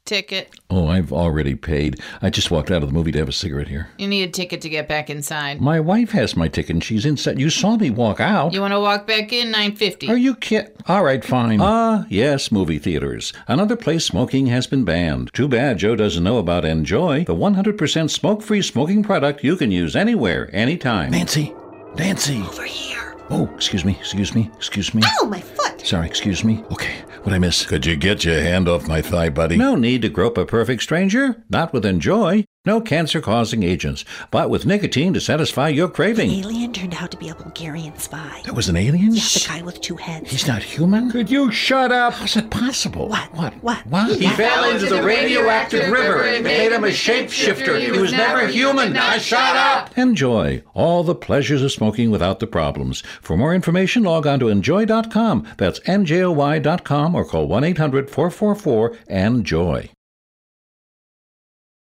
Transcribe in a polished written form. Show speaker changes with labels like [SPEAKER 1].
[SPEAKER 1] Ticket.
[SPEAKER 2] Oh, I've already paid. I just walked out of the movie to have a cigarette here.
[SPEAKER 1] You need a ticket to get back inside.
[SPEAKER 2] My wife has my ticket and she's inside. You saw me walk out.
[SPEAKER 1] You want to walk back in? $9.50.
[SPEAKER 2] Are you kidding? All right, fine. Yes, movie theaters. Another place smoking has been banned. Too bad Joe doesn't know about Enjoy, the 100% smoke-free smoking product you can use anywhere, anytime. Nancy!
[SPEAKER 3] Over here.
[SPEAKER 2] Oh, excuse me.
[SPEAKER 3] Ow, my foot.
[SPEAKER 2] Sorry, excuse me. Okay, what'd I miss? Could you get your hand off my thigh, buddy? No need to grope a perfect stranger. Not with Enjoy. No cancer-causing agents, but with nicotine to satisfy your craving.
[SPEAKER 3] The alien turned out to be a Bulgarian spy.
[SPEAKER 2] There was an alien?
[SPEAKER 3] Yeah, the guy with 2 heads.
[SPEAKER 2] He's not human? Could you shut up? How's it possible?
[SPEAKER 3] What?
[SPEAKER 2] He fell into the radioactive river. It made him a shapeshifter. He was never human. Now shut up! Enjoy. All the pleasures of smoking without the problems. For more information, log on to enjoy.com. That's NJOY.com or call 1-800-444-ENJOY.